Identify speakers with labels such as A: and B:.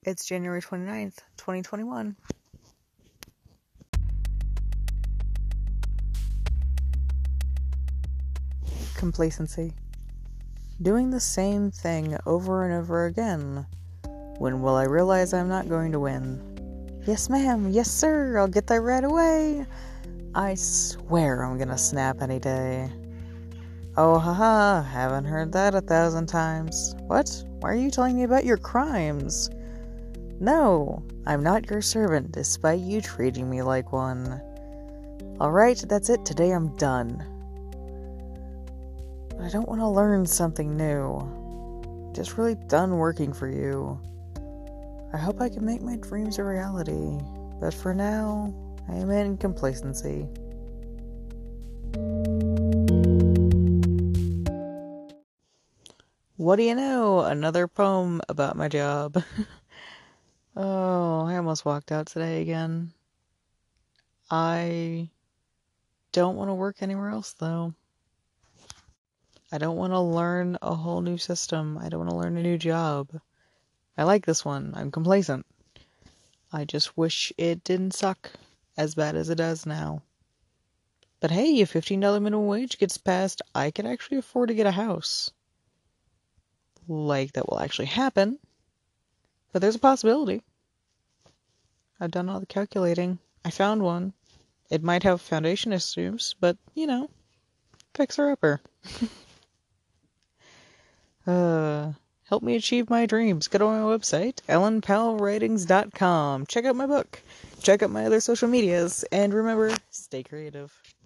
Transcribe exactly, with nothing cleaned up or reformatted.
A: It's January twenty-ninth, twenty twenty-one. Complacency. Doing the same thing over and over again. When will I realize I'm not going to win? Yes, ma'am. Yes, sir. I'll get that right away. I swear I'm gonna snap any day. Oh, haha. Haven't heard that a thousand times. What? Why are you telling me about your crimes? No, I'm not your servant, despite you treating me like one. Alright, that's it. Today I'm done. But I don't want to learn something new. Just really done working for you. I hope I can make my dreams a reality. But for now, I am in complacency. What do you know? Another poem about my job. Oh, I almost walked out today again. I don't want to work anywhere else, though. I don't want to learn a whole new system. I don't want to learn a new job. I like this one. I'm complacent. I just wish it didn't suck as bad as it does now. But hey, if fifteen dollars minimum wage gets passed, I could actually afford to get a house. Like, that will actually happen. But there's a possibility. I've done all the calculating. I found one. It might have foundation issues, but, you know, fixer-upper. uh, help me achieve my dreams. Go to my website, ellen powell writings dot com. Check out my book. Check out my other social medias. And remember, stay creative.